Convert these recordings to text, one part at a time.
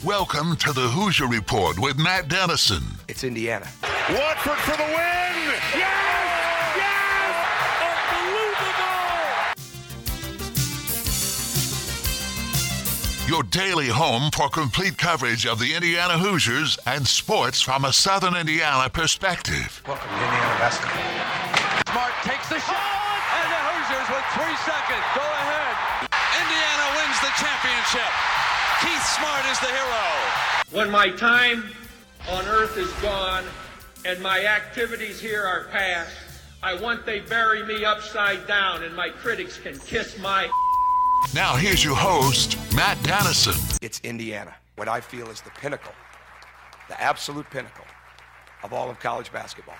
Welcome to the Hoosier Report with Matt Dennison. It's Indiana. Watford for the win! Yes! Yes! Unbelievable! Your daily home for complete coverage of the Indiana Hoosiers and sports from a Southern Indiana perspective. Welcome to Indiana basketball. Smart takes the shot, and the Hoosiers with 3 seconds go ahead. Indiana wins the championship. Keith Smart is the hero. When my time on earth is gone and my activities here are past, I want they bury me upside down and my critics can kiss my... Now here's your host, Matt Dennison. It's Indiana, what I feel is the pinnacle, the absolute pinnacle of all of college basketball.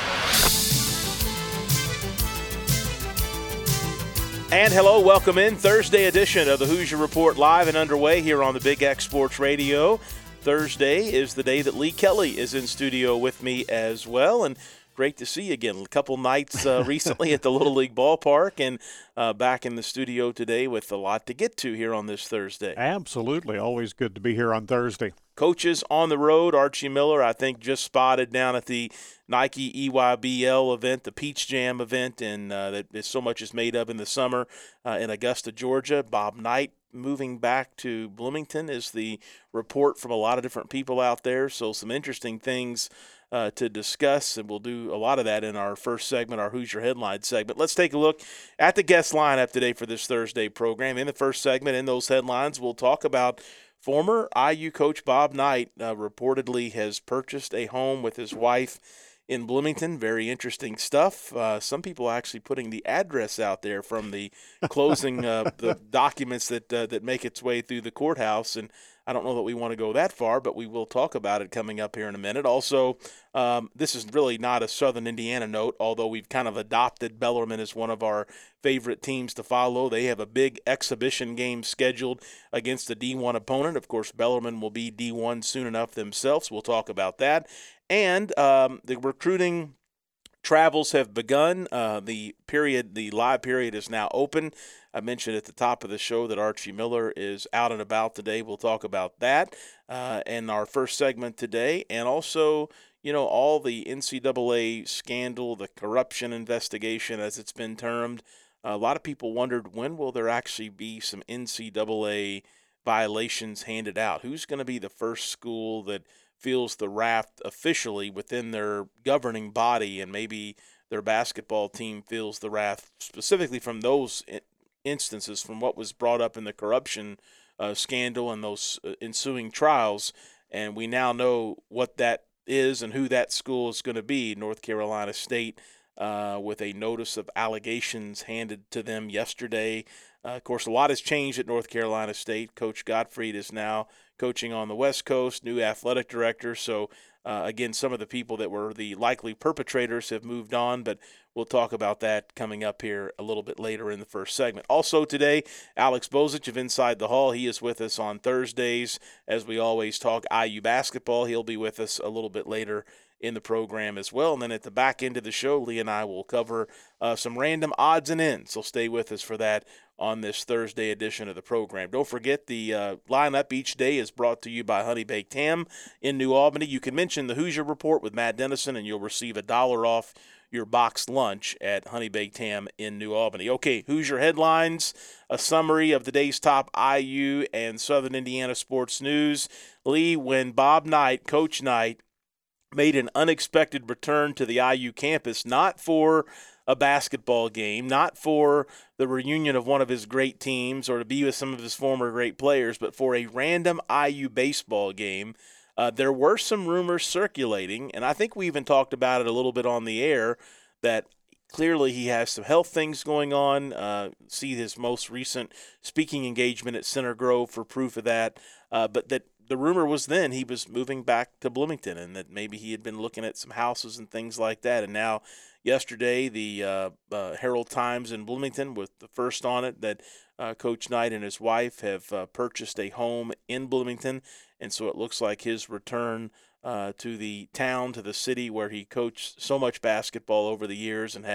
And hello, welcome in. Thursday edition of the Hoosier Report live and underway here on the Big X Sports Radio. Thursday is the day that Lee Kelly is in studio with me as well, and great to see you again. A couple nights recently at the Little League Ballpark, and back in the studio today with a lot to get to here on this Thursday. Absolutely. Always good to be here on Thursday. Coaches on the road, Archie Miller, I think, just spotted down at the Nike EYBL event, the Peach Jam event, and that so much is made of in the summer in Augusta, Georgia. Bob Knight moving back to Bloomington is the report from a lot of different people out there, so some interesting things to discuss, and we'll do a lot of that in our first segment, our Hoosier Headlines segment. Let's take a look at the guest lineup today for this Thursday program. In the first segment, in those headlines, we'll talk about former IU coach Bob Knight reportedly has purchased a home with his wife in Bloomington. Very interesting stuff. Some people actually putting the address out there from the closing the documents that make its way through the courthouse, and I don't know that we want to go that far, but we will talk about it coming up here in a minute. Also, this is really not a Southern Indiana note, although we've kind of adopted Bellarmine as one of our favorite teams to follow. They have a big exhibition game scheduled against a D1 opponent. Of course, Bellarmine will be D1 soon enough themselves. We'll talk about that. And the recruiting travels have begun. The live period is now open. I mentioned at the top of the show that Archie Miller is out and about today. We'll talk about that in our first segment today. And also, all the NCAA scandal, the corruption investigation, as it's been termed. A lot of people wondered, when will there actually be some NCAA violations handed out? Who's going to be the first school that feels the wrath officially within their governing body, and maybe their basketball team feels the wrath specifically from those instances, from what was brought up in the corruption scandal and those ensuing trials. And we now know what that is and who that school is going to be, North Carolina State, with a notice of allegations handed to them yesterday. Of course, a lot has changed at North Carolina State. Coach Gottfried is now coaching on the West Coast, new athletic director. So, again, some of the people that were the likely perpetrators have moved on, but we'll talk about that coming up here a little bit later in the first segment. Also today, Alex Bozich of Inside the Hall. He is with us on Thursdays as we always talk IU basketball. He'll be with us a little bit later in the program as well. And then at the back end of the show, Lee and I will cover some random odds and ends. So stay with us for that on this Thursday edition of the program. Don't forget, the lineup each day is brought to you by Honey Baked Ham in New Albany. You can mention the Hoosier Report with Matt Dennison, and you'll receive $1 off your boxed lunch at Honey Baked Ham in New Albany. Okay, Hoosier Headlines, a summary of the day's top IU and Southern Indiana sports news. Lee, when Bob Knight, Coach Knight, made an unexpected return to the IU campus, not for a basketball game, not for the reunion of one of his great teams or to be with some of his former great players, but for a random IU baseball game. There were some rumors circulating, and I think we even talked about it a little bit on the air, that clearly he has some health things going on. See his most recent speaking engagement at Center Grove for proof of that, but that the rumor was then he was moving back to Bloomington, and that maybe he had been looking at some houses and things like that. And now yesterday, the Herald Times in Bloomington was the first on it that Coach Knight and his wife have purchased a home in Bloomington. And so it looks like his return to the town, to the city where he coached so much basketball over the years and had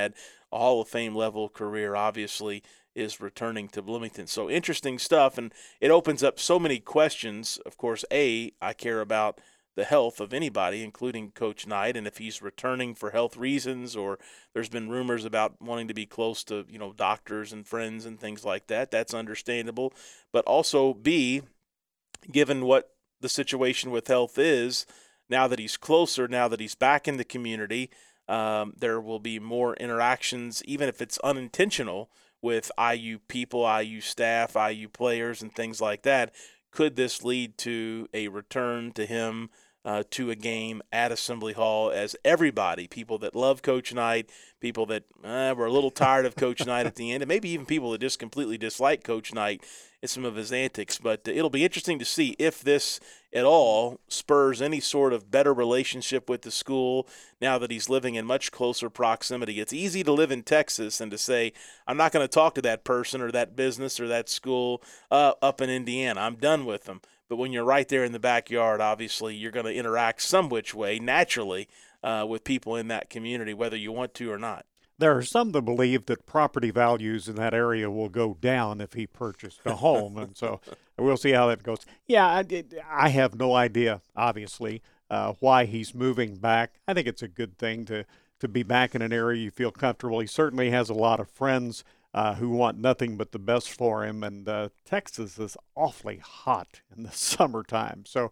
a Hall of Fame level career, obviously, is returning to Bloomington. So interesting stuff, and it opens up so many questions. Of course, I care about the health of anybody, including Coach Knight, and if he's returning for health reasons, or there's been rumors about wanting to be close to, doctors and friends and things like that, that's understandable. But also, B, given what the situation with health is, now that he's closer, now that he's back in the community, there will be more interactions, even if it's unintentional, with IU people, IU staff, IU players, and things like that. Could this lead to a return to him to a game at Assembly Hall, as everybody, people that love Coach Knight, people that were a little tired of Coach Knight at the end, and maybe even people that just completely dislike Coach Knight and some of his antics. But it'll be interesting to see if this at all spurs any sort of better relationship with the school now that he's living in much closer proximity. It's easy to live in Texas and to say, I'm not going to talk to that person or that business or that school up in Indiana. I'm done with them. But when you're right there in the backyard, obviously you're going to interact some which way, naturally, with people in that community, whether you want to or not. There are some that believe that property values in that area will go down if he purchased a home, and so we'll see how that goes. Yeah, I have no idea, obviously, why he's moving back. I think it's a good thing to be back in an area you feel comfortable. He certainly has a lot of friends who want nothing but the best for him, and Texas is awfully hot in the summertime, so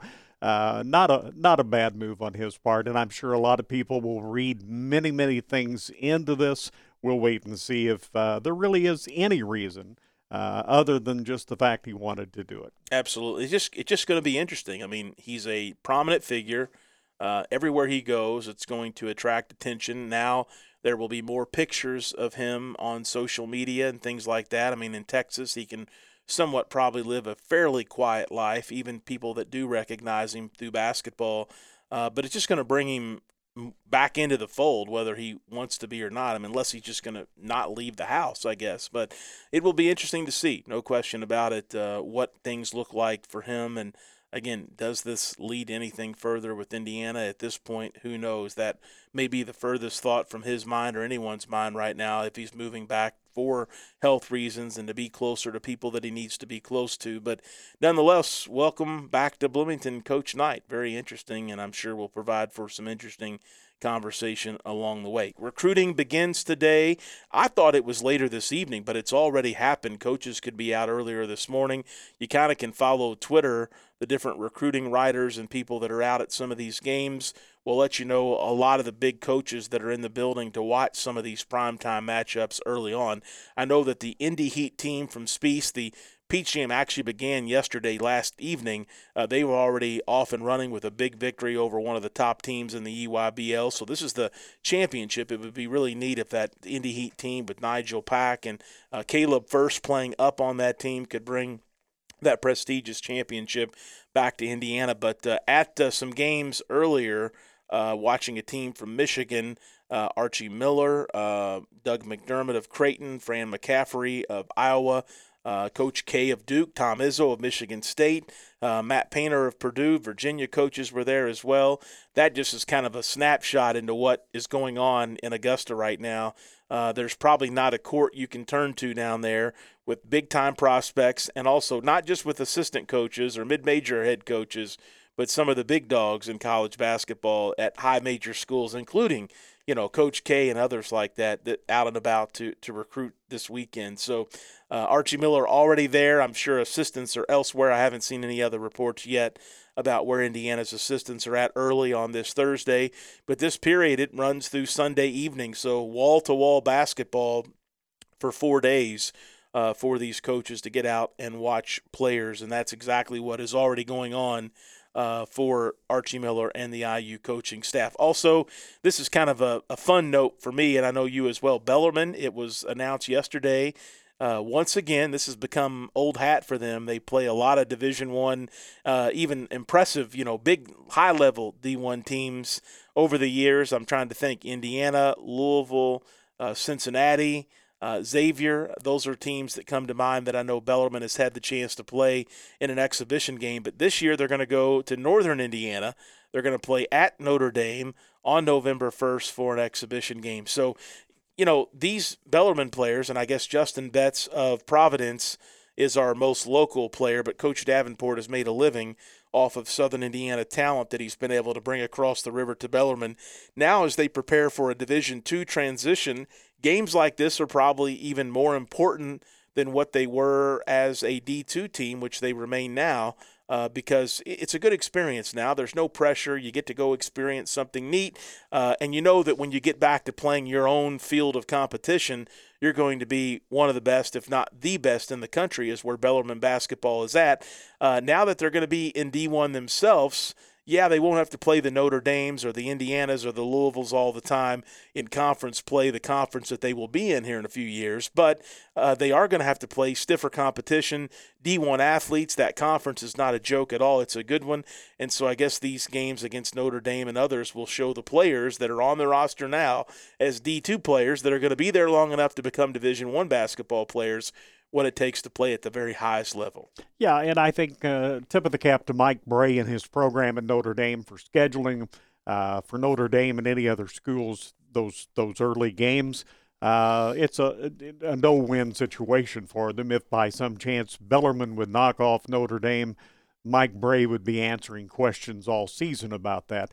not a bad move on his part, and I'm sure a lot of people will read many, many things into this. We'll wait and see if there really is any reason other than just the fact he wanted to do it. Absolutely. It's just going to be interesting. I mean, he's a prominent figure. Everywhere he goes, it's going to attract attention. Now there will be more pictures of him on social media and things like that. I mean, in Texas, he can somewhat probably live a fairly quiet life, even people that do recognize him through basketball. But it's just going to bring him back into the fold, whether he wants to be or not. I mean, unless he's just going to not leave the house, I guess. But it will be interesting to see, no question about it, what things look like for him. And again, does this lead anything further with Indiana at this point? Who knows? That may be the furthest thought from his mind or anyone's mind right now, if he's moving back for health reasons and to be closer to people that he needs to be close to. But nonetheless, welcome back to Bloomington, Coach Knight. Very interesting, and I'm sure will provide for some interesting conversation along the way. Recruiting begins today. I thought it was later this evening, but it's already happened. Coaches could be out earlier this morning. You kind of can follow Twitter, the different recruiting writers and people that are out at some of these games. We'll let you know a lot of the big coaches that are in the building to watch some of these primetime matchups early on. I know that the Indy Heat team from Spiece, the Peach Jam actually began last evening. They were already off and running with a big victory over one of the top teams in the EYBL. So this is the championship. It would be really neat if that Indy Heat team with Nigel Pack and Caleb First playing up on that team could bring that prestigious championship back to Indiana. But at some games earlier, watching a team from Michigan, Archie Miller, Doug McDermott of Creighton, Fran McCaffrey of Iowa, Coach K of Duke, Tom Izzo of Michigan State, Matt Painter of Purdue, Virginia coaches were there as well. That just is kind of a snapshot into what is going on in Augusta right now. There's probably not a court you can turn to down there with big-time prospects, and also not just with assistant coaches or mid-major head coaches, but some of the big dogs in college basketball at high major schools, including, Coach K and others like that out and about to recruit this weekend. So Archie Miller already there. I'm sure assistants are elsewhere. I haven't seen any other reports yet about where Indiana's assistants are at early on this Thursday. But this period, it runs through Sunday evening. So wall-to-wall basketball for 4 days for these coaches to get out and watch players. And that's exactly what is already going on for Archie Miller and the IU coaching staff. Also, this is kind of a fun note for me, and I know you as well. Bellarmine, it was announced yesterday. Once again, this has become old hat for them. They play a lot of Division I, even impressive, big high-level D1 teams over the years. I'm trying to think. Indiana, Louisville, Cincinnati, Xavier, those are teams that come to mind that I know Bellarmine has had the chance to play in an exhibition game. But this year they're going to go to Northern Indiana. They're going to play at Notre Dame on November 1st for an exhibition game. So these Bellarmine players, and I guess Justin Betts of Providence is our most local player, but Coach Davenport has made a living off of Southern Indiana talent that he's been able to bring across the river to Bellarmine. Now, as they prepare for a Division II transition, games like this are probably even more important than what they were as a D2 team, which they remain now, because it's a good experience now. There's no pressure. You get to go experience something neat, and you know that when you get back to playing your own field of competition, you're going to be one of the best, if not the best in the country, is where Bellarmine basketball is at. Now that they're going to be in D1 themselves, yeah, they won't have to play the Notre Dames or the Indianas or the Louisvilles all the time in conference play, the conference that they will be in here in a few years, but they are going to have to play stiffer competition. D1 athletes, that conference is not a joke at all. It's a good one, and so I guess these games against Notre Dame and others will show the players that are on the roster now as D2 players that are going to be there long enough to become Division I basketball players what it takes to play at the very highest level. Yeah, and I think tip of the cap to Mike Bray and his program at Notre Dame for scheduling for Notre Dame and any other schools those early games. It's a no-win situation for them. If by some chance Bellarmine would knock off Notre Dame, Mike Bray would be answering questions all season about that.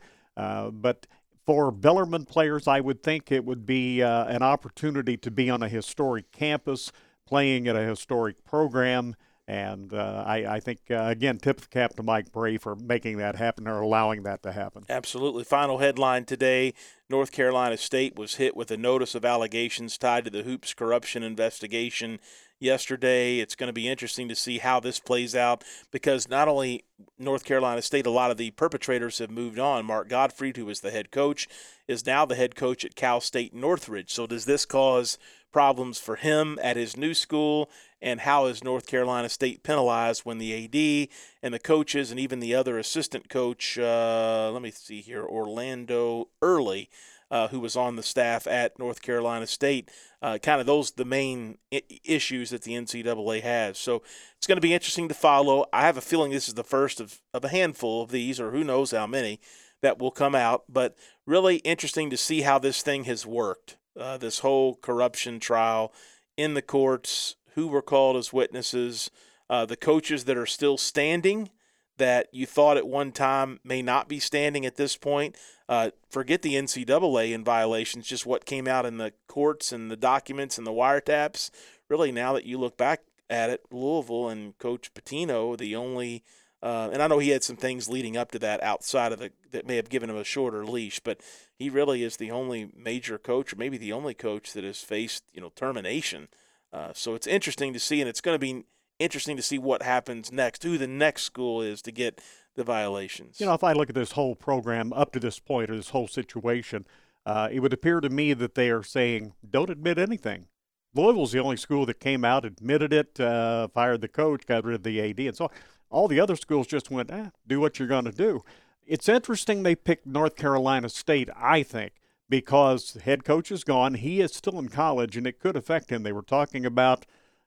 But for Bellarmine players, I would think it would be an opportunity to be on a historic campus, playing at a historic program, and I think, again, tip of the cap to Mike Bray for making that happen or allowing that to happen. Absolutely. Final headline today, North Carolina State was hit with a notice of allegations tied to the Hoops corruption investigation yesterday. It's going to be interesting to see how this plays out because not only North Carolina State, a lot of the perpetrators have moved on. Mark Gottfried, who was the head coach, is now the head coach at Cal State Northridge. So does this cause problems for him at his new school, and how is North Carolina State penalized when the AD and the coaches and even the other assistant coach, let me see here, Orlando Early, who was on the staff at North Carolina State, kind of those the main issues that the NCAA has. So it's going to be interesting to follow. I have a feeling this is the first of a handful of these, or who knows how many, that will come out, but really interesting to see how this thing has worked. This whole corruption trial in the courts, who were called as witnesses, the coaches that are still standing that you thought at one time may not be standing at this point. Forget the NCAA in violations, just what came out in the courts and the documents and the wiretaps. Really, now that you look back at it, Louisville and Coach Pitino, the only and I know he had some things leading up to that outside of that may have given him a shorter leash, but he really is the only major coach, or maybe the only coach that has faced, termination. So it's interesting to see, and it's going to be interesting to see what happens next, who the next school is to get the violations. If I look at this whole program up to this point, or this whole situation, it would appear to me that they are saying, don't admit anything. Louisville's the only school that came out, admitted it, fired the coach, got rid of the AD, and so all the other schools just went, do what you're going to do. It's interesting they picked North Carolina State, I think, because the head coach is gone. He is still in college, and it could affect him. They were talking about,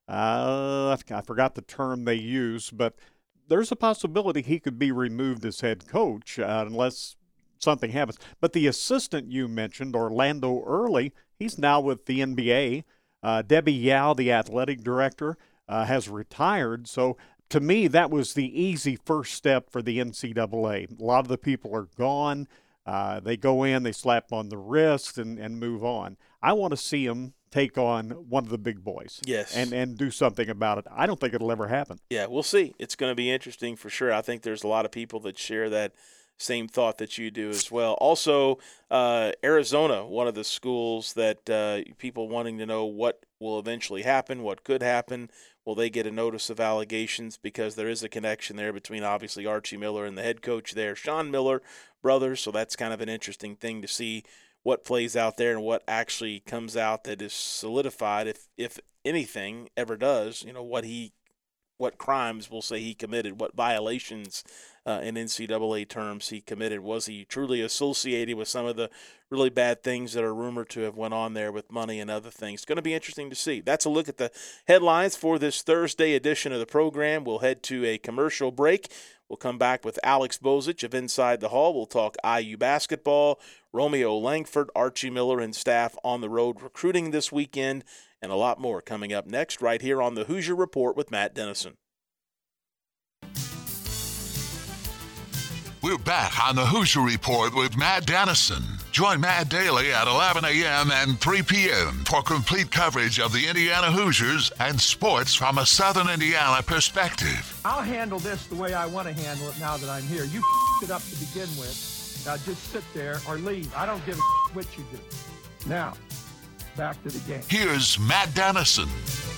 I forgot the term they used, but there's a possibility he could be removed as head coach unless something happens. But the assistant you mentioned, Orlando Early, he's now with the NBA. Debbie Yao, the athletic director, has retired, so to me, that was the easy first step for the NCAA. A lot of the people are gone. They go in, they slap on the wrist, and move on. I want to see them take on one of the big boys. Yes. And do something about it. I don't think it'll ever happen. Yeah, we'll see. It's going to be interesting for sure. I think there's a lot of people that share that same thought that you do as well. Also, Arizona, one of the schools that people wanting to know what will eventually happen, what could happen. Will they get a notice of allegations? Because there is a connection there between obviously Archie Miller and the head coach there, Sean Miller, brothers. So that's kind of an interesting thing to see what plays out there and what actually comes out that is solidified, if anything ever does, what crimes we'll say he committed, what violations in NCAA terms he committed. Was he truly associated with some of the really bad things that are rumored to have went on there with money and other things? It's going to be interesting to see. That's a look at the headlines for this Thursday edition of the program. We'll head to a commercial break. We'll come back with Alex Bozich of Inside the Hall. We'll talk IU basketball, Romeo Langford, Archie Miller, and staff on the road recruiting this weekend, and a lot more coming up next right here on the Hoosier Report with Matt Dennison. We're back on the Hoosier Report with Matt Dennison. Join Matt daily at 11 a.m. and 3 p.m. for complete coverage of the Indiana Hoosiers and sports from a Southern Indiana perspective. I'll handle this the way I want to handle it now that I'm here. You it up to begin with. Now just sit there or leave. I don't give a what you do. Now, back to the game. Here's Matt Dennison.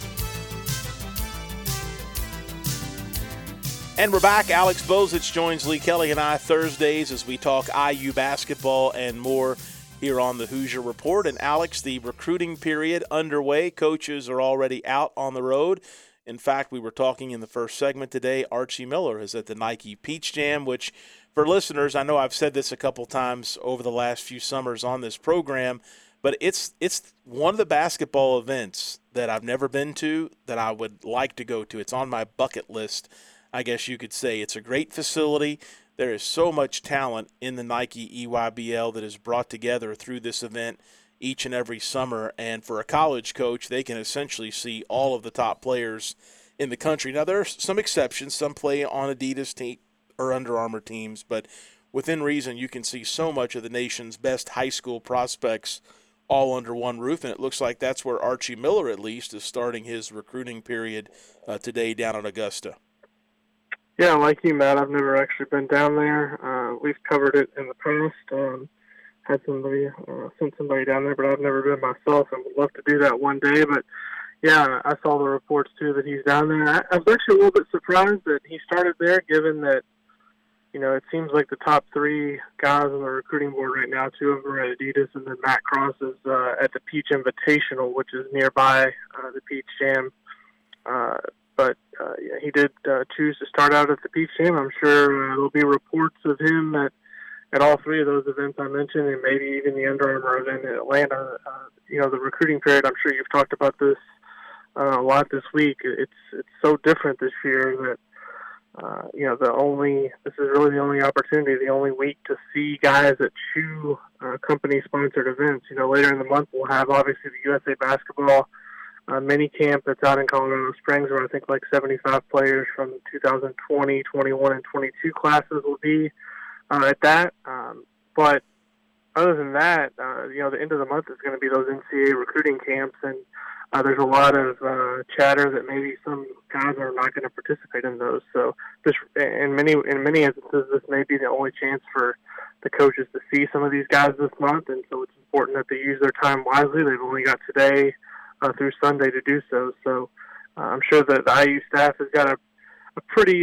And we're back. Alex Bozich joins Lee Kelly and I Thursdays as we talk IU basketball and more here on the Hoosier Report. And Alex, the recruiting period underway. Coaches are already out on the road. In fact, we were talking in the first segment today, Archie Miller is at the Nike Peach Jam, which for listeners, I know I've said this a couple times over the last few summers on this program, but it's one of the basketball events that I've never been to that I would like to go to. It's on my bucket list, I guess you could say. It's a great facility. There is so much talent in the Nike EYBL that is brought together through this event each and every summer. And for a college coach, they can essentially see all of the top players in the country. Now, there are some exceptions. Some play on Adidas team or Under Armour teams, but within reason, you can see so much of the nation's best high school prospects all under one roof, and it looks like that's where Archie Miller, at least, is starting his recruiting period today down in Augusta. Yeah, like you, Matt, I've never actually been down there. We've covered it in the past. Had somebody sent somebody down there, but I've never been myself, and would love to do that one day. But yeah, I saw the reports too that he's down there. I was actually a little bit surprised that he started there, given that it seems like the top three guys on the recruiting board right now, two of them are at Adidas, and then Matt Cross is at the Peach Invitational, which is nearby the Peach Jam. But he did choose to start out at the Peach Jam. I'm sure there'll be reports of him at all three of those events I mentioned, and maybe even the Under Armour event in Atlanta. The recruiting period, I'm sure you've talked about this a lot this week. It's so different this year that, this is really the only opportunity, the only week to see guys at two company-sponsored events. Later in the month we'll have, obviously, the USA Basketball mini camp that's out in Colorado Springs, where I think like 75 players from 2020, 21, and 22 classes will be at that. But other than that, the end of the month is going to be those NCAA recruiting camps, and there's a lot of chatter that maybe some guys are not going to participate in those. So this, in many instances, this may be the only chance for the coaches to see some of these guys this month, and so it's important that they use their time wisely. They've only got today through Sunday to do so. So I'm sure that the IU staff has got a pretty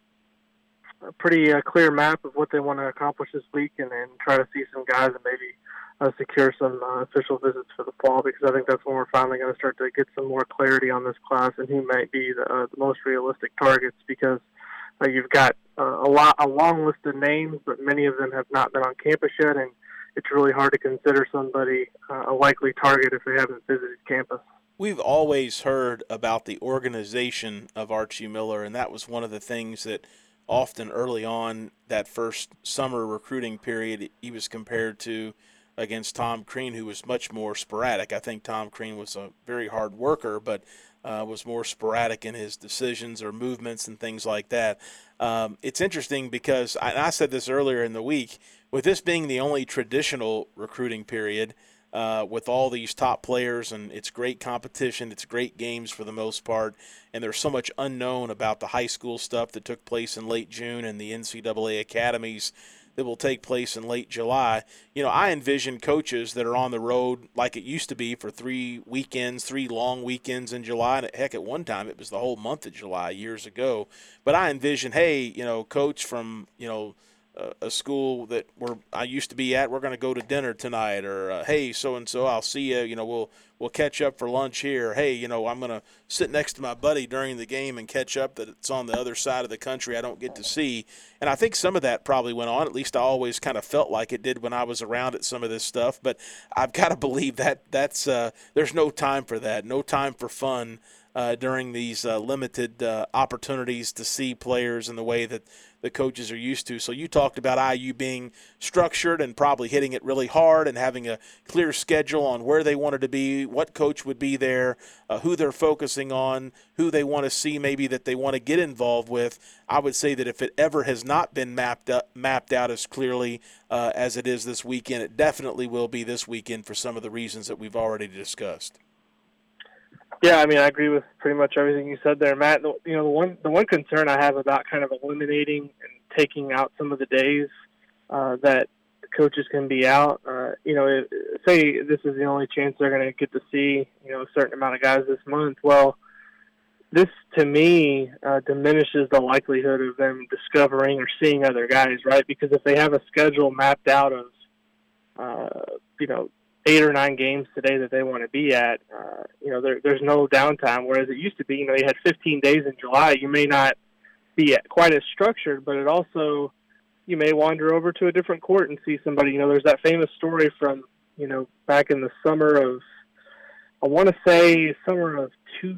clear map of what they want to accomplish this week, and then try to see some guys and maybe secure some official visits for the fall, because I think that's when we're finally going to start to get some more clarity on this class and who might be the most realistic targets, because you've got a long list of names, but many of them have not been on campus yet, and it's really hard to consider somebody a likely target if they haven't visited campus. We've always heard about the organization of Archie Miller, and that was one of the things that often early on that first summer recruiting period he was compared to against Tom Crean, who was much more sporadic. I think Tom Crean was a very hard worker, but was more sporadic in his decisions or movements and things like that. It's interesting because I said this earlier in the week, with this being the only traditional recruiting period, with all these top players, and it's great competition, it's great games for the most part, and there's so much unknown about the high school stuff that took place in late June and the NCAA academies that will take place in late July. I envision coaches that are on the road like it used to be for 3 long weekends in July, and heck, at one time it was the whole month of July years ago. But I envision, hey, coach from, a school that I used to be at, we're going to go to dinner tonight, or hey, so-and-so, I'll see you, we'll catch up for lunch here. Hey, I'm going to sit next to my buddy during the game and catch up that it's on the other side of the country I don't get to see. And I think some of that probably went on, at least I always kind of felt like it did when I was around at some of this stuff, but I've got to believe that's there's no time for that, no time for fun during these limited opportunities to see players in the way that the coaches are used to. So you talked about IU being structured and probably hitting it really hard and having a clear schedule on where they wanted to be, what coach would be there, who they're focusing on, who they want to see maybe that they want to get involved with. I would say that if it ever has not been mapped out as clearly as it is this weekend, it definitely will be this weekend for some of the reasons that we've already discussed. Yeah, I mean, I agree with pretty much everything you said there, Matt. You know, the one concern I have about kind of eliminating and taking out some of the days that the coaches can be out, you know, say this is the only chance they're going to get to see, you know, a certain amount of guys this month. Well, this, to me, diminishes the likelihood of them discovering or seeing other guys, right? Because if they have a schedule mapped out of, you know, 8 or 9 games today that they want to be at, you know, there's no downtime. Whereas it used to be, you know, you had 15 days in July. You may not be quite as structured, but it also, you may wander over to a different court and see somebody. You know, there's that famous story from, you know, back in the summer of, I want to say summer of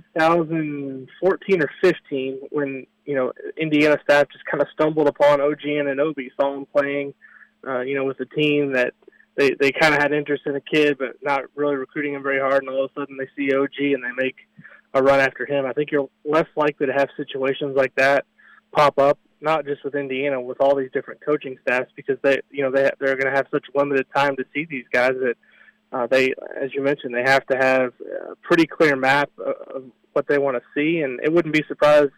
2014 or 15, when, you know, Indiana staff just kind of stumbled upon OG Anunoby, saw him playing, you know, with a team that they kind of had interest in a kid, but not really recruiting him very hard, and all of a sudden they see OG and they make a run after him. I think you're less likely to have situations like that pop up, not just with Indiana, with all these different coaching staffs, because they're going to have such limited time to see these guys that they, as you mentioned, they have to have a pretty clear map of what they want to see, and it wouldn't be surprising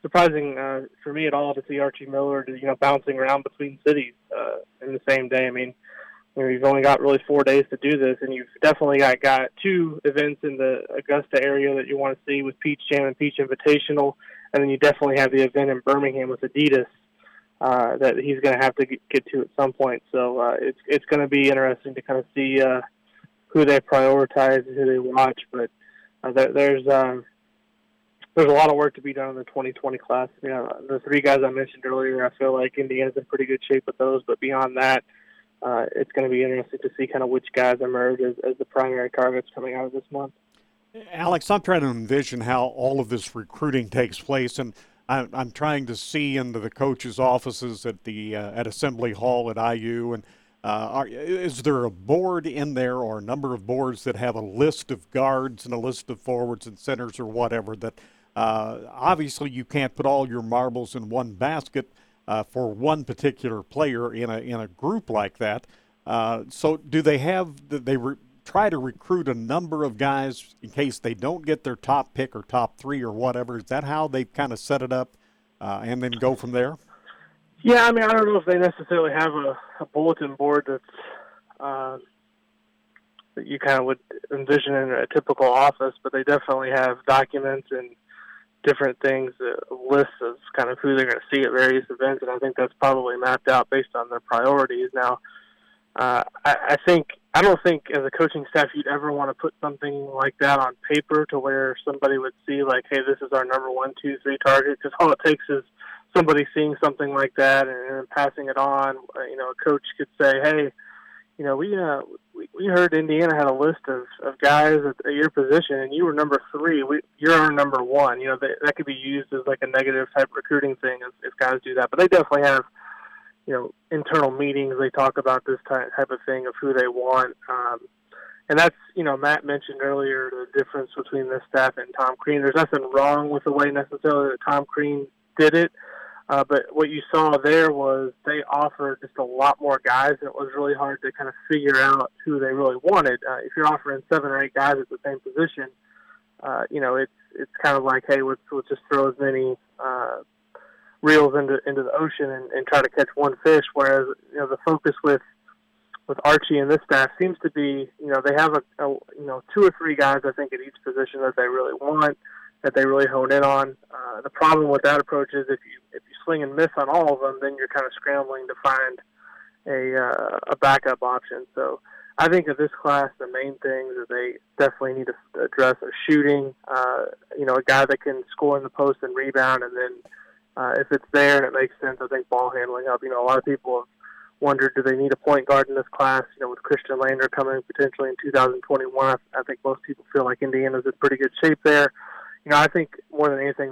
for me at all to see Archie Miller, you know, bouncing around between cities in the same day. I mean, you know, you've only got really 4 days to do this, and you've definitely got 2 events in the Augusta area that you want to see with Peach Jam and Peach Invitational, and then you definitely have the event in Birmingham with Adidas that he's going to have to get to at some point. So it's going to be interesting to kind of see who they prioritize and who they watch. But there's a lot of work to be done in the 2020 class. You know, the 3 guys I mentioned earlier, I feel like Indiana's in pretty good shape with those. But beyond that, it's going to be interesting to see kind of which guys emerge as the primary targets coming out of this month. Alex, I'm trying to envision how all of this recruiting takes place, and I'm trying to see into the coaches' offices at Assembly Hall at IU, and is there a board in there or a number of boards that have a list of guards and a list of forwards and centers or whatever that obviously you can't put all your marbles in one basket for one particular player in a group like that. So do they have try to recruit a number of guys in case they don't get their top pick or top 3 or whatever? Is that how they kind of set it up and then go from there? Yeah, I mean, I don't know if they necessarily have a bulletin board that's that you kind of would envision in a typical office, but they definitely have documents and different things, lists of kind of who they're going to see at various events, and I think that's probably mapped out based on their priorities. Now, I don't think as a coaching staff you'd ever want to put something like that on paper to where somebody would see like, hey, this is our number 1, 2, 3 target, because all it takes is somebody seeing something like that and passing it on. You know, a coach could say, hey, you know, we heard Indiana had a list of guys at your position, and you were number 3. You're our number 1. You know, that could be used as like a negative type recruiting thing if guys do that. But they definitely have, you know, internal meetings. They talk about this type of thing of who they want. And that's, you know, Matt mentioned earlier the difference between this staff and Tom Crean. There's nothing wrong with the way necessarily that Tom Crean did it. But what you saw there was they offered just a lot more guys, and it was really hard to kind of figure out who they really wanted. If you're offering 7 or 8 guys at the same position, you know, it's kind of like, hey, let's just throw as many reels into the ocean and try to catch one fish. Whereas, you know, the focus with Archie and this staff seems to be, you know, they have a 2 or 3 guys, I think, at each position that they really want, that they really hone in on. The problem with that approach is if you swing and miss on all of them, then you're kind of scrambling to find a backup option. So I think of this class, the main things that they definitely need to address are shooting, you know, a guy that can score in the post and rebound, and then if it's there and it makes sense, I think ball handling up. You know, a lot of people have wondered, do they need a point guard in this class? You know, with Christian Lander coming potentially in 2021, I think most people feel like Indiana's in pretty good shape there. I think more than anything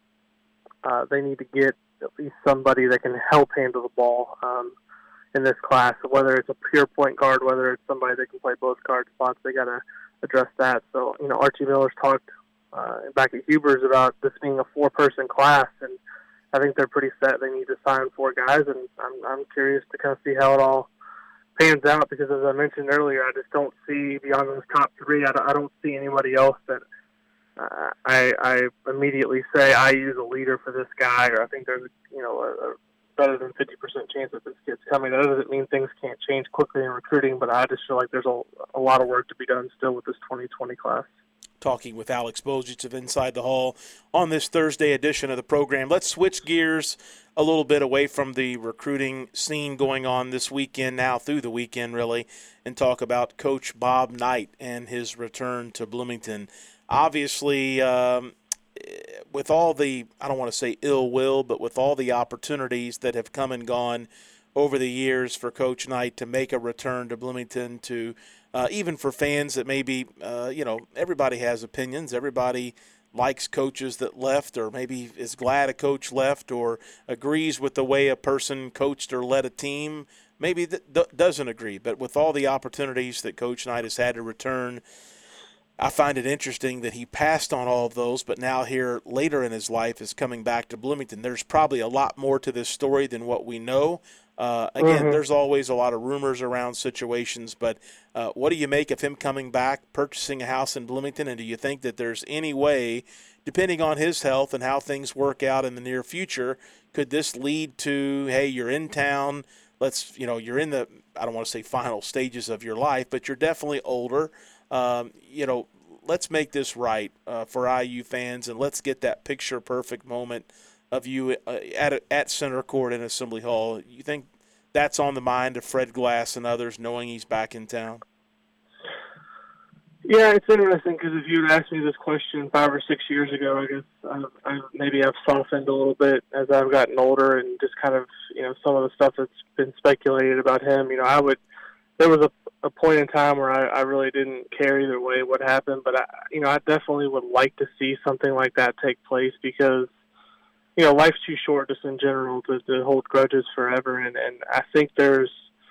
they need to get at least somebody that can help handle the ball in this class. Whether it's a pure point guard, whether it's somebody that can play both guard spots, they got to address that. So, Archie Miller's talked back at Huber's about this being a 4-person class, and I think they're pretty set. They need to sign 4 guys, and I'm curious to kind of see how it all pans out, because as I mentioned earlier, I just don't see beyond those top 3. I don't see anybody else that I immediately say I use a leader for this guy, or I think there's a better than 50% chance that this kid's coming. That doesn't mean things can't change quickly in recruiting, but I just feel like there's a lot of work to be done still with this 2020 class. Talking with Alex Bozich of Inside the Hall on this Thursday edition of the program. Let's switch gears a little bit away from the recruiting scene going on this weekend, now through the weekend really, and talk about Coach Bob Knight and his return to Bloomington. Obviously, with all the, I don't want to say ill will, but with all the opportunities that have come and gone over the years for Coach Knight to make a return to Bloomington, to even for fans that maybe, everybody has opinions. Everybody likes coaches that left, or maybe is glad a coach left, or agrees with the way a person coached or led a team. Maybe doesn't agree. But with all the opportunities that Coach Knight has had to return, I find it interesting that he passed on all of those, but now here later in his life is coming back to Bloomington. There's probably a lot more to this story than what we know. There's always a lot of rumors around situations, but what do you make of him coming back, purchasing a house in Bloomington, and do you think that there's any way, depending on his health and how things work out in the near future, could this lead to, hey, you're in town, you're in the, I don't want to say final stages of your life, but you're definitely older. Let's make this right for IU fans, and let's get that picture-perfect moment of you at center court in Assembly Hall. You think that's on the mind of Fred Glass and others, knowing he's back in town? Yeah, it's interesting, because if you had asked me this question 5 or 6 years ago, I guess maybe I've softened a little bit as I've gotten older, and just kind of, some of the stuff that's been speculated about him. There was a point in time where I really didn't care either way what happened, but I definitely would like to see something like that take place, because life's too short just in general to hold grudges forever, and I think there's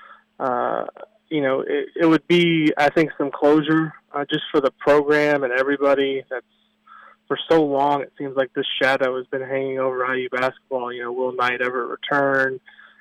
it would be, I think, some closure just for the program and everybody. That's for so long it seems like this shadow has been hanging over IU basketball. Will Knight ever return?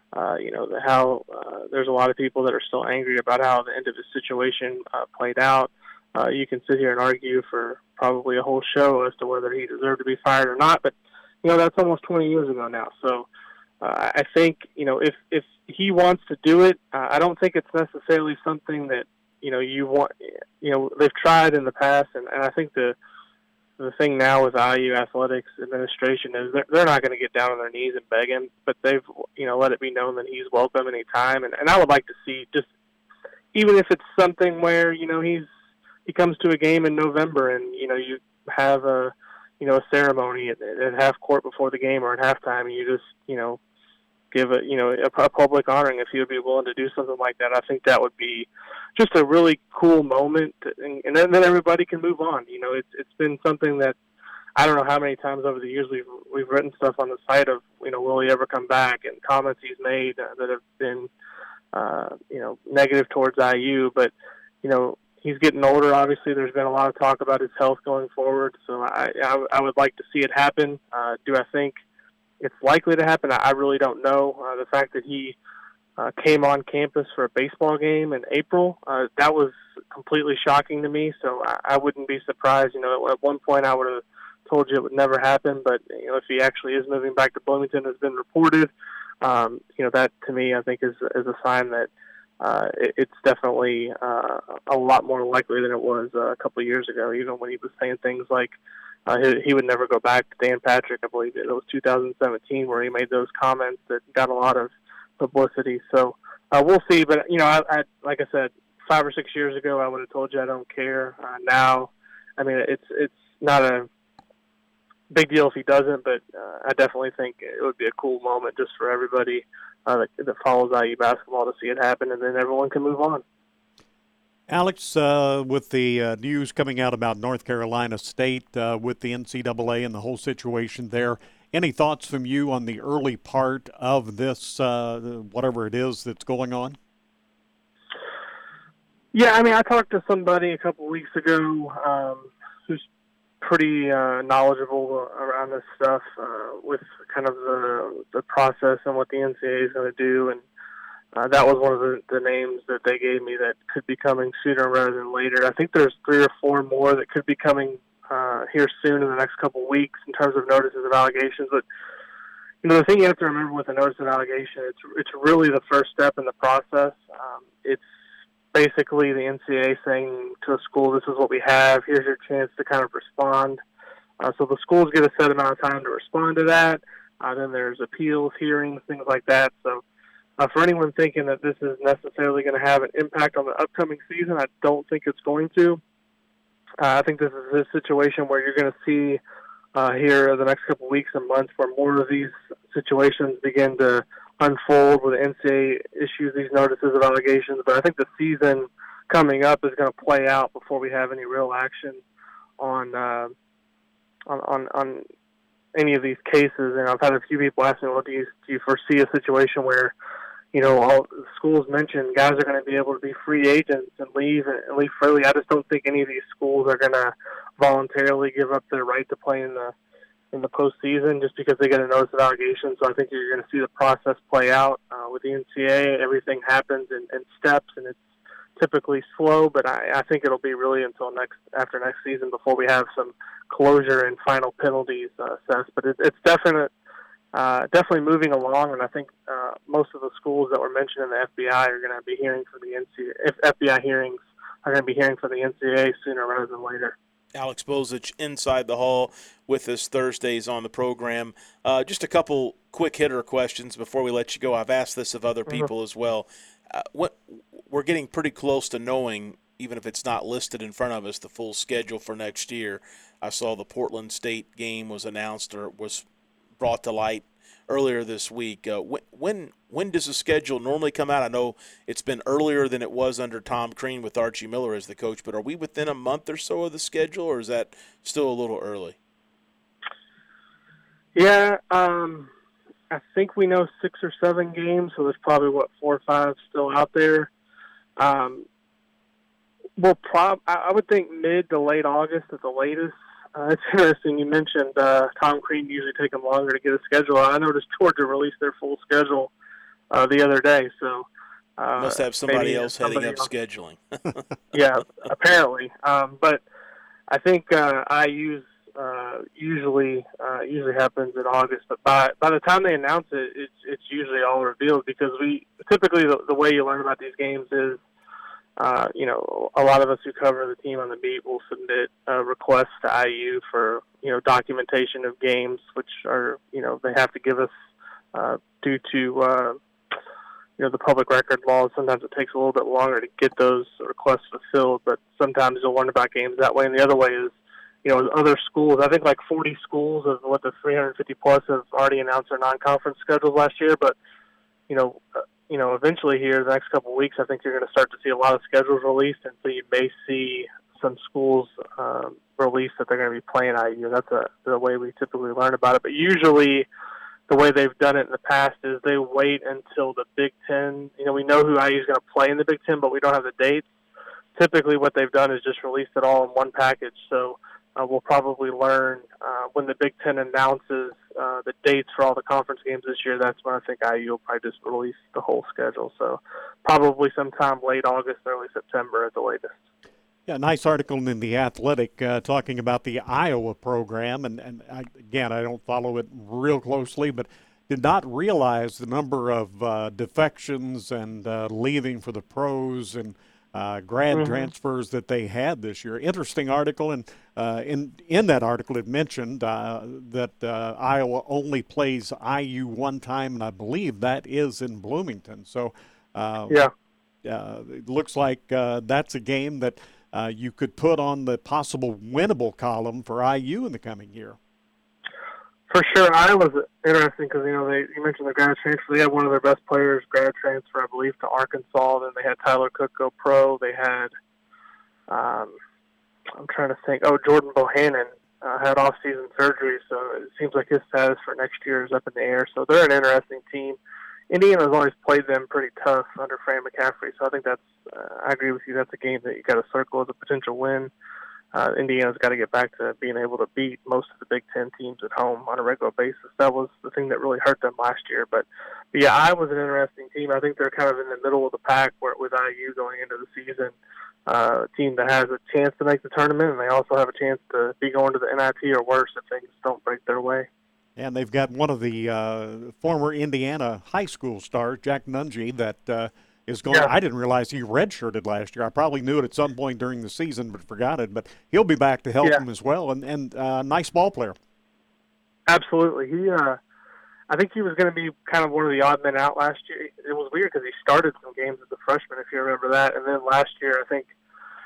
There's a lot of people that are still angry about how the end of his situation played out. You can sit here and argue for probably a whole show as to whether he deserved to be fired or not, but that's almost 20 years ago now. So I think if he wants to do it, I don't think it's necessarily something that you want. They've tried in the past, and I think the thing now with IU athletics administration is they're not going to get down on their knees and beg him, but they've let it be known that he's welcome anytime. And I would like to see, just even if it's something where he comes to a game in November and you have a ceremony at half court before the game or at halftime, and you just give a public honoring if he would be willing to do something like that. I think that would be just a really cool moment, and then everybody can move on. It's been something that I don't know how many times over the years we've written stuff on the site of will he ever come back, and comments he's made that have been negative towards IU, but he's getting older. Obviously, there's been a lot of talk about his health going forward, so I would like to see it happen. Do I think it's likely to happen? I really don't know. The fact that he came on campus for a baseball game in April, that was completely shocking to me, so I wouldn't be surprised. At one point I would have told you it would never happen, but if he actually is moving back to Bloomington, has been reported, that to me I think is a sign that it's definitely a lot more likely than it was a couple of years ago, even when he was saying things like he would never go back to Dan Patrick. I believe it was 2017 where he made those comments that got a lot of publicity. So we'll see. But, I like I said, 5 or 6 years ago, I would have told you I don't care. Now, I mean, it's not a big deal if he doesn't, but I definitely think it would be a cool moment just for everybody that follows IU basketball to see it happen, and then everyone can move on. Alex, with the news coming out about North Carolina State with the NCAA and the whole situation there, any thoughts from you on the early part of this, whatever it is that's going on? Yeah, I mean, I talked to somebody a couple weeks ago who's pretty knowledgeable around this stuff with kind of the process and what the NCAA is going to do, and that was one of the names that they gave me that could be coming sooner rather than later. I think there's 3 or 4 more that could be coming here soon in the next couple of weeks in terms of notices of allegations. But, the thing you have to remember with a notice of allegation, it's really the first step in the process. It's basically the NCAA saying to a school, this is what we have, here's your chance to kind of respond. So the schools get a set amount of time to respond to that. Then there's appeals, hearings, things like that. So for anyone thinking that this is necessarily going to have an impact on the upcoming season, I don't think it's going to. I think this is a situation where you're going to see here in the next couple of weeks and months where more of these situations begin to unfold where the NCAA issues these notices of allegations. But I think the season coming up is going to play out before we have any real action on any of these cases. And I've had a few people ask me, well, do you foresee a situation where, all the schools mentioned guys are going to be able to be free agents and leave freely? I just don't think any of these schools are going to voluntarily give up their right to play in the postseason just because they get a notice of allegation. So I think you're going to see the process play out with the NCAA. Everything happens in steps, and it's typically slow, but I think it'll be really until after next season before we have some closure and final penalties assessed. But it's definitely moving along, and I think most of the schools that were mentioned in the FBI are going to be hearing from the NCAA. If FBI hearings are going to be hearing from the NCAA sooner rather than later. Alex Bozich inside the hall with us Thursdays on the program. Just a couple quick hitter questions before we let you go. I've asked this of other people as well. We're getting pretty close to knowing, even if it's not listed in front of us, the full schedule for next year. I saw the Portland State game was announced or was brought to light earlier this week. When does the schedule normally come out? I know it's been earlier than it was under Tom Crean with Archie Miller as the coach, but are we within a month or so of the schedule, or is that still a little early? Yeah, I think we know 6 or 7 games, so there's probably, 4 or 5 still out there. I would think mid to late August at the latest. It's interesting. You mentioned Tom Crean usually take them longer to get a schedule. I noticed Georgia released their full schedule the other day. So must have somebody else heading up scheduling. Yeah, apparently. But I think IU's usually happens in August. But by the time they announce it, it's usually all revealed because we typically the way you learn about these games is. A lot of us who cover the team on the beat will submit requests to IU for, documentation of games, which are, they have to give us due to, the public record laws. Sometimes it takes a little bit longer to get those requests fulfilled, but sometimes you'll learn about games that way. And the other way is, other schools, I think like 40 schools of the 350 plus have already announced their non-conference schedules last year, but, eventually here the next couple of weeks, I think you're going to start to see a lot of schedules released, and so you may see some schools release that they're going to be playing IU. That's the way we typically learn about it. But usually the way they've done it in the past is they wait until the Big Ten. We know who IU is going to play in the Big Ten, but we don't have the dates. Typically what they've done is just released it all in one package. So we'll probably learn when the Big Ten announces the dates for all the conference games this year. That's when I think IU will probably just release the whole schedule. So probably sometime late August, early September at the latest. Yeah, nice article in The Athletic talking about the Iowa program. And I don't follow it real closely, but did not realize the number of defections and leaving for the pros and grad transfers that they had this year. Interesting article, and in that article it mentioned that Iowa only plays IU one time, and I believe that is in Bloomington. So it looks like that's a game that you could put on the possible winnable column for IU in the coming year. For sure, Iowa's interesting because you mentioned the grad transfer. They had one of their best players grad transfer, I believe, to Arkansas. Then they had Tyler Cook go pro. They had I'm trying to think. Oh, Jordan Bohannon had off-season surgery, so it seems like his status for next year is up in the air. So they're an interesting team. Indiana's always played them pretty tough under Fran McCaffrey, so I think I agree with you, that's a game that you got to circle as a potential win. Indiana's got to get back to being able to beat most of the Big Ten teams at home on a regular basis. That was the thing that really hurt them last year. But yeah, Iowa's an interesting team. I think they're kind of in the middle of the pack with IU going into the season. A team that has a chance to make the tournament, and they also have a chance to be going to the NIT or worse if things don't break their way. And they've got one of the former Indiana high school stars, Jack Nunge, that is going. Yeah. I didn't realize he redshirted last year. I probably knew it at some point during the season, but forgot it. But he'll be back to help him as well, and nice ball player. Absolutely. I think he was going to be kind of one of the odd men out last year. It was weird because he started some games as a freshman, if you remember that. And then last year, I think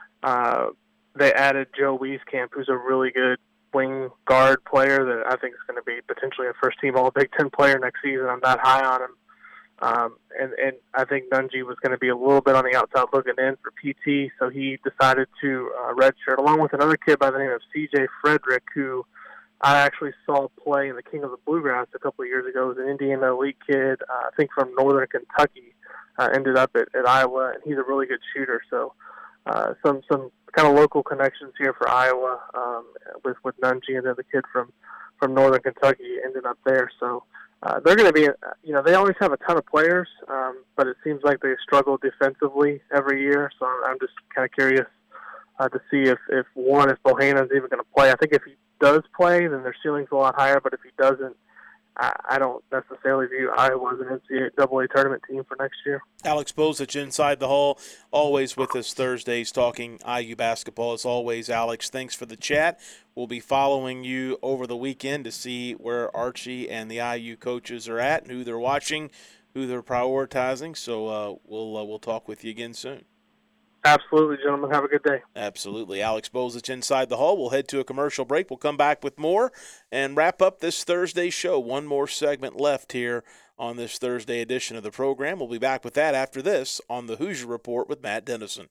they added Joe Wieskamp, who's a really good wing guard player that I think is going to be potentially a first-team All-Big Ten player next season. I'm not high on him. And I think Nunge was going to be a little bit on the outside looking in for PT, so he decided to redshirt, along with another kid by the name of C.J. Frederick, who I actually saw play in the King of the Bluegrass a couple of years ago. He was an Indiana elite kid, I think from northern Kentucky, ended up at Iowa, and he's a really good shooter. So some kind of local connections here for Iowa with Nunge, and then the kid from northern Kentucky ended up there. So they're going to be, they always have a ton of players, but it seems like they struggle defensively every year. So I'm just kind of curious to see if Bohannon's even going to play. I think if he does play, then their ceiling's a lot higher, but if he doesn't, I don't necessarily view Iowa as an NCAA tournament team for next year. Alex Bozich inside the hall, always with us Thursdays talking IU basketball. As always, Alex, thanks for the chat. We'll be following you over the weekend to see where Archie and the IU coaches are at and who they're watching, who they're prioritizing. So we'll talk with you again soon. Absolutely, gentlemen. Have a good day. Absolutely. Alex Bozich inside the hall. We'll head to a commercial break. We'll come back with more and wrap up this Thursday show. One more segment left here on this Thursday edition of the program. We'll be back with that after this on the Hoosier Report with Matt Dennison.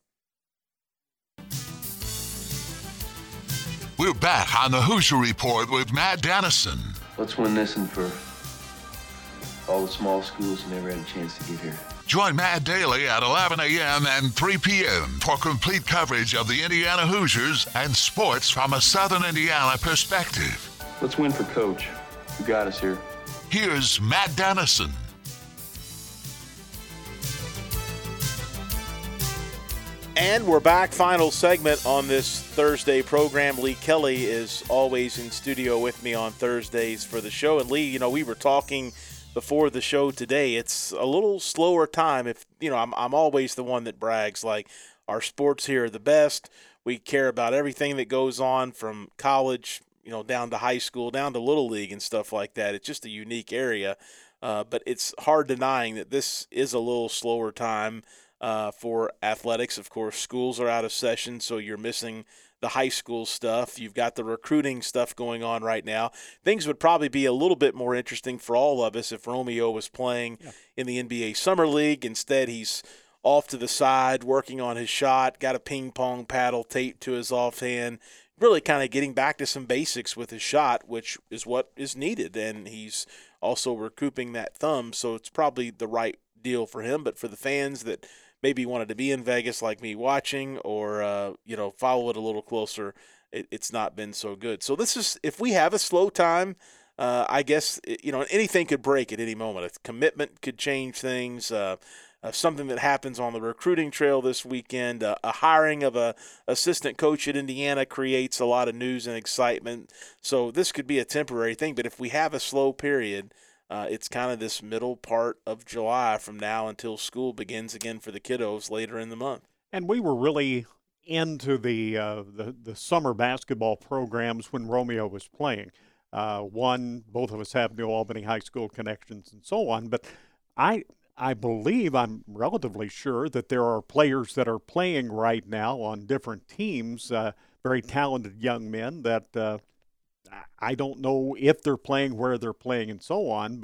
We're back on the Hoosier Report with Matt Dennison. Let's win this one for all the small schools who never had a chance to get here. Join Matt Daly at 11 a.m. and 3 p.m. for complete coverage of the Indiana Hoosiers and sports from a Southern Indiana perspective. Let's win for Coach, who got us here. Here's Matt Dennison. And we're back. Final segment on this Thursday program. Lee Kelly is always in studio with me on Thursdays for the show. And Lee, we were talking before the show today. It's a little slower time. If I'm always the one that brags like our sports here are the best. We care about everything that goes on from college, down to high school, down to little league and stuff like that. It's just a unique area, but it's hard denying that this is a little slower time for athletics. Of course, schools are out of session, so you're missing the high school stuff. You've got the recruiting stuff going on right now. Things would probably be a little bit more interesting for all of us if Romeo was playing in the NBA Summer League. Instead, he's off to the side working on his shot, got a ping pong paddle taped to his offhand, really kind of getting back to some basics with his shot, which is what is needed. And he's also recouping that thumb, so it's probably the right deal for him. But for the fans that maybe wanted to be in Vegas like me watching or, follow it a little closer, it's not been so good. So this is, if we have a slow time, I guess, anything could break at any moment. A commitment could change things, something that happens on the recruiting trail this weekend, a hiring of a assistant coach at Indiana creates a lot of news and excitement. So this could be a temporary thing, but if we have a slow period, it's kind of this middle part of July from now until school begins again for the kiddos later in the month. And we were really into the summer basketball programs when Romeo was playing. Both of us have New Albany High School connections and so on, but I believe, I'm relatively sure that there are players that are playing right now on different teams, very talented young men that I don't know if they're playing, where they're playing, and so on, but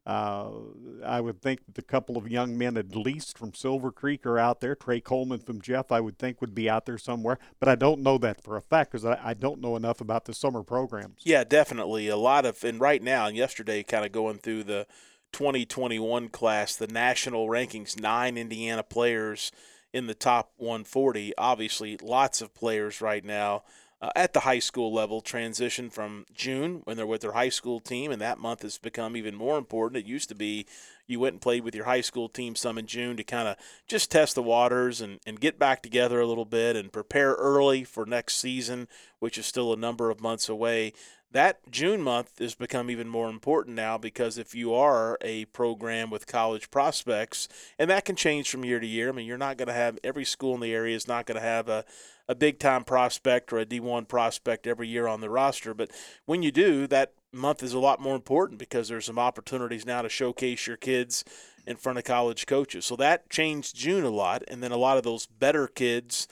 I would think the couple of young men, at least from Silver Creek, are out there. Trey Coleman from Jeff, I would think, would be out there somewhere. But I don't know that for a fact because I don't know enough about the summer programs. Yeah, definitely. A lot of, and right now, and yesterday, kind of going through the 2021 class, the national rankings, 9 Indiana players in the top 140. Obviously, lots of players right now at the high school level transition from June when they're with their high school team, and that month has become even more important. It used to be you went and played with your high school team some in June to kind of just test the waters and get back together a little bit and prepare early for next season, which is still a number of months away. That June month has become even more important now because if you are a program with college prospects, and that can change from year to year. I mean, you're not going to have – every school in the area is not going to have a big-time prospect or a D1 prospect every year on the roster. But when you do, that month is a lot more important because there's some opportunities now to showcase your kids in front of college coaches. So that changed June a lot, and then a lot of those better kids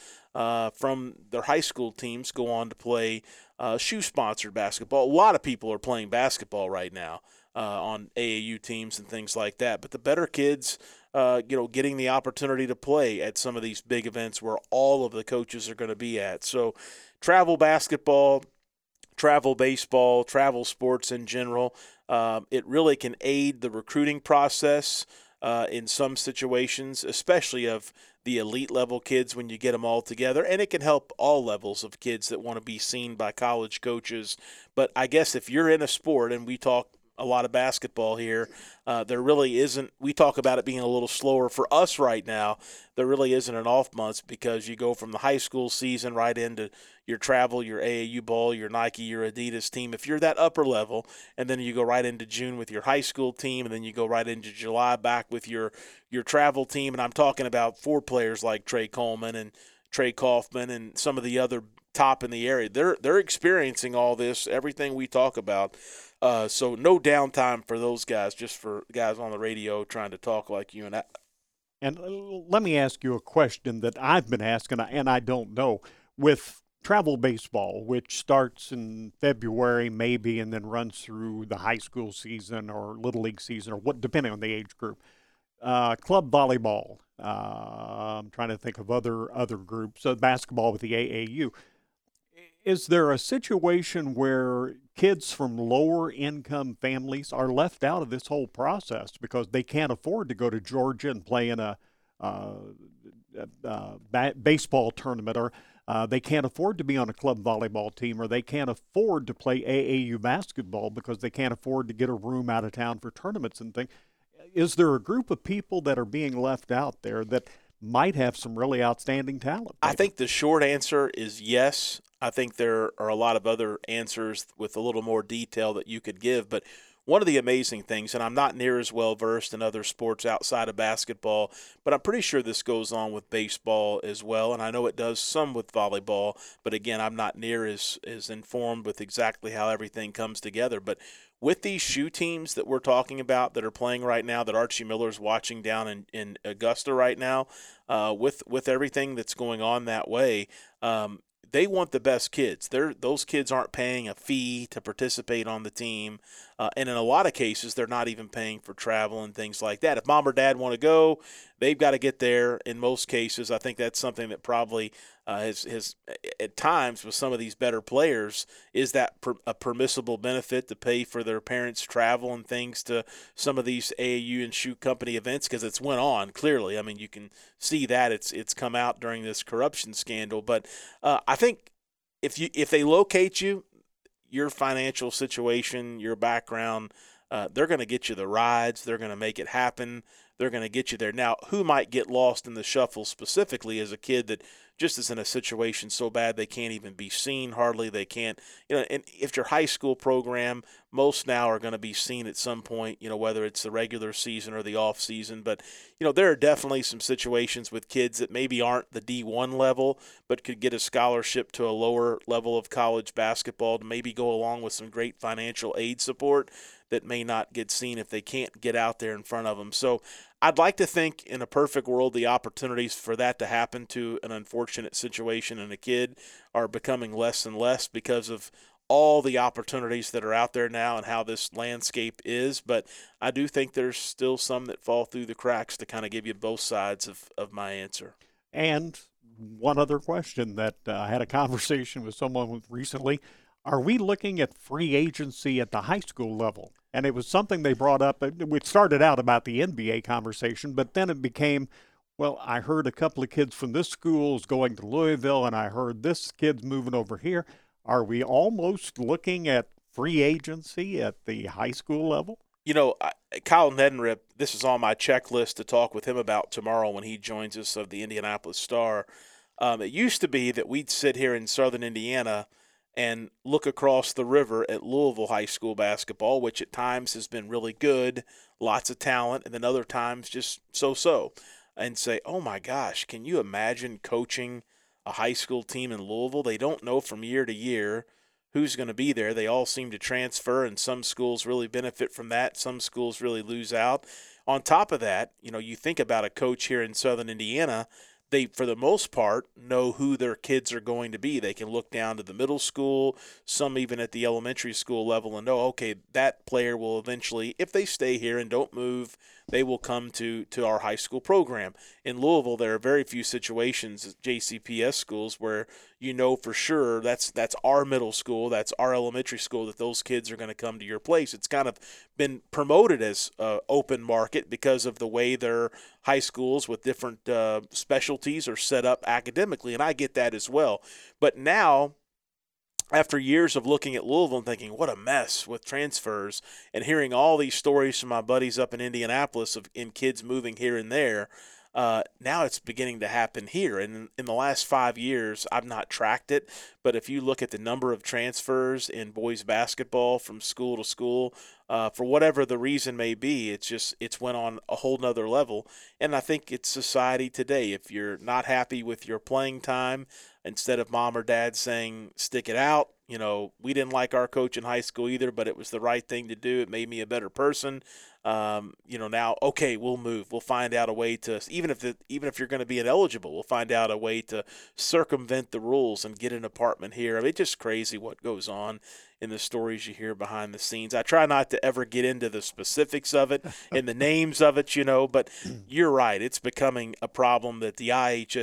from their high school teams go on to play shoe-sponsored basketball. A lot of people are playing basketball right now on AAU teams and things like that. But the better kids, getting the opportunity to play at some of these big events where all of the coaches are going to be at. So travel basketball, travel baseball, travel sports in general, it really can aid the recruiting process in some situations, especially of the elite level kids when you get them all together, and it can help all levels of kids that want to be seen by college coaches. But I guess if you're in a sport, and we talk a lot of basketball here, there really isn't – we talk about it being a little slower for us right now. There really isn't an off month because you go from the high school season right into your travel, your AAU ball, your Nike, your Adidas team. If you're that upper level, and then you go right into June with your high school team, and then you go right into July back with your travel team. And I'm talking about 4 players like Trey Coleman and Trey Kaufman and some of the other top in the area. They're experiencing all this, everything we talk about. So no downtime for those guys, just for guys on the radio trying to talk like you and I. And let me ask you a question that I've been asking, and I don't know. With travel baseball, which starts in February maybe and then runs through the high school season or little league season or what, depending on the age group. Club volleyball. I'm trying to think of other groups. Basketball with the AAU. Is there a situation where kids from lower income families are left out of this whole process because they can't afford to go to Georgia and play in a baseball tournament, or they can't afford to be on a club volleyball team, or they can't afford to play AAU basketball because they can't afford to get a room out of town for tournaments and things? Is there a group of people that are being left out there that might have some really outstanding talent? I think the short answer is yes. I think there are a lot of other answers with a little more detail that you could give. But one of the amazing things, and I'm not near as well versed in other sports outside of basketball, but I'm pretty sure this goes on with baseball as well. And I know it does some with volleyball. But again, I'm not near as informed with exactly how everything comes together. But with these shoe teams that we're talking about that are playing right now, that Archie Miller's watching down in Augusta right now, with everything that's going on that way, they want the best kids. Those kids aren't paying a fee to participate on the team. And in a lot of cases, they're not even paying for travel and things like that. If mom or dad want to go, they've got to get there. In most cases, I think that's something that probably has at times with some of these better players, is that a permissible benefit to pay for their parents' travel and things to some of these AAU and shoe company events, because it's went on clearly. I mean, you can see that it's come out during this corruption scandal. But I think if they locate you, your financial situation, your background, they're going to get you the rides. They're going to make it happen. They're going to get you there. Now, who might get lost in the shuffle specifically is a kid that just is in a situation so bad they can't even be seen hardly. They can't, and if your high school program, most now are going to be seen at some point, whether it's the regular season or the off season. But, there are definitely some situations with kids that maybe aren't the D1 level, but could get a scholarship to a lower level of college basketball to maybe go along with some great financial aid support that may not get seen if they can't get out there in front of them. So I'd like to think in a perfect world the opportunities for that to happen to an unfortunate situation and a kid are becoming less and less because of all the opportunities that are out there now and how this landscape is, but I do think there's still some that fall through the cracks to kind of give you both sides of my answer. And one other question that I had a conversation with someone with recently. Are we looking at free agency at the high school level? And it was something they brought up. It started out about the NBA conversation, but then it became, well, I heard a couple of kids from this school is going to Louisville, and I heard this kid's moving over here. Are we almost looking at free agency at the high school level? You know, Kyle Neddenriep, this is on my checklist to talk with him about tomorrow when he joins us of the Indianapolis Star. It used to be that we'd sit here in southern Indiana and look across the river at Louisville high school basketball, which at times has been really good, lots of talent, and then other times just so-so, and say, oh my gosh, can you imagine coaching a high school team in Louisville? They don't know from year to year who's going to be there. They all seem to transfer, and some schools really benefit from that. Some schools really lose out. On top of that, you know, you think about a coach here in southern Indiana, they, for the most part, know who their kids are going to be. They can look down to the middle school, some even at the elementary school level, and know, okay, that player will eventually, if they stay here and don't move, they will come to our high school program. In Louisville, there are very few situations at JCPS schools where you know for sure that's our middle school, that's our elementary school, that those kids are going to come to your place. It's kind of been promoted as open market because of the way their high schools with different specialties are set up academically, and I get that as well. But now, after years of looking at Louisville and thinking, what a mess with transfers, and hearing all these stories from my buddies up in Indianapolis in kids moving here and there, now it's beginning to happen here. And in the last 5 years, I've not tracked it, but if you look at the number of transfers in boys basketball from school to school, for whatever the reason may be, it's went on a whole nother level. And I think it's society today. If you're not happy with your playing time, instead of mom or dad saying, stick it out, you know, we didn't like our coach in high school either, but it was the right thing to do. It made me a better person. You know, now, okay, we'll move. We'll find out a way to, even if you're going to be ineligible, we'll find out a way to circumvent the rules and get an apartment here. I mean, it's just crazy what goes on in the stories you hear behind the scenes. I try not to ever get into the specifics of it and the names of it, you know, but you're right. It's becoming a problem that the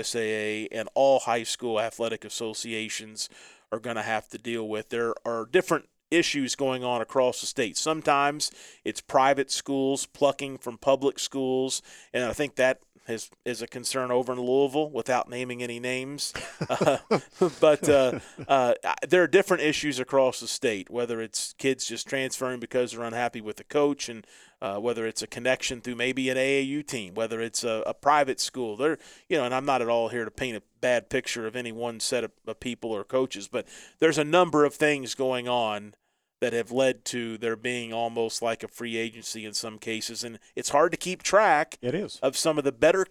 IHSAA and all high school athletic associations are going to have to deal with. There are different issues going on across the state. Sometimes it's private schools plucking from public schools, and I think that is a concern over in Louisville without naming any names. But there are different issues across the state, whether it's kids just transferring because they're unhappy with the coach, and whether it's a connection through maybe an AAU team, whether it's a private school. And I'm not at all here to paint a bad picture of any one set of people or coaches, but there's a number of things going on that have led to there being almost like a free agency in some cases, and it's hard to keep track. It is. Of some of the better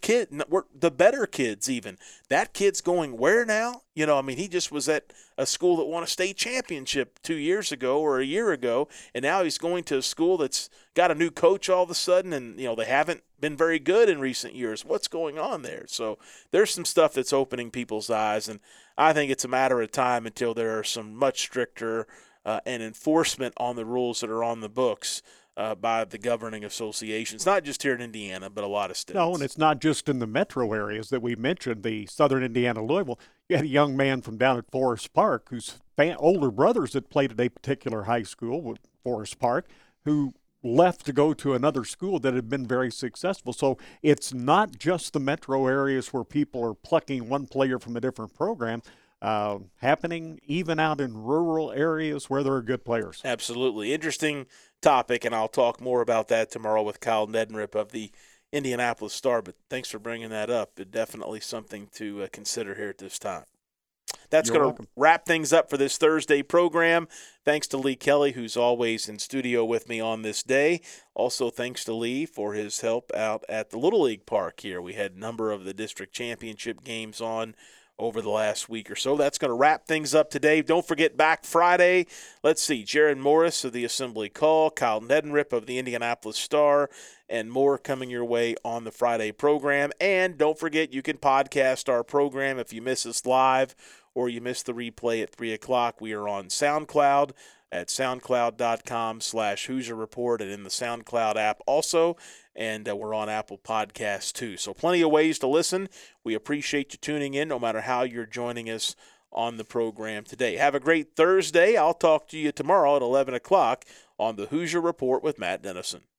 kids even. That kid's going where now? You know, I mean, he just was at a school that won a state championship 2 years ago or a year ago, and now he's going to a school that's got a new coach all of a sudden, and, you know, they haven't been very good in recent years. What's going on there? So there's some stuff that's opening people's eyes, and I think it's a matter of time until there are some much stricter and enforcement on the rules that are on the books by the governing associations, not just here in Indiana, but a lot of states. No, and it's not just in the metro areas that we mentioned, the southern Indiana, Louisville. You had a young man from down at Forest Park whose older brothers had played at a particular high school with Forest Park, who left to go to another school that had been very successful. So it's not just the metro areas where people are plucking one player from a different program. Happening even out in rural areas where there are good players. Absolutely. Interesting topic, and I'll talk more about that tomorrow with Kyle Neddenriep of the Indianapolis Star, but thanks for bringing that up. It's definitely something to consider here at this time. That's going to wrap things up for this Thursday program. Thanks to Lee Kelly, who's always in studio with me on this day. Also, thanks to Lee for his help out at the Little League Park here. We had a number of the district championship games on over the last week or so. That's going to wrap things up today. Don't forget, back Friday, let's see, Jared Morris of the Assembly Call, Kyle Neddenriep of the Indianapolis Star, and more coming your way on the Friday program. And don't forget, you can podcast our program if you miss us live or you missed the replay at 3 o'clock, we are on SoundCloud at soundcloud.com/Hoosier Report and in the SoundCloud app also. And we're on Apple Podcasts too. So plenty of ways to listen. We appreciate you tuning in no matter how you're joining us on the program today. Have a great Thursday. I'll talk to you tomorrow at 11 o'clock on the Hoosier Report with Matt Dennison.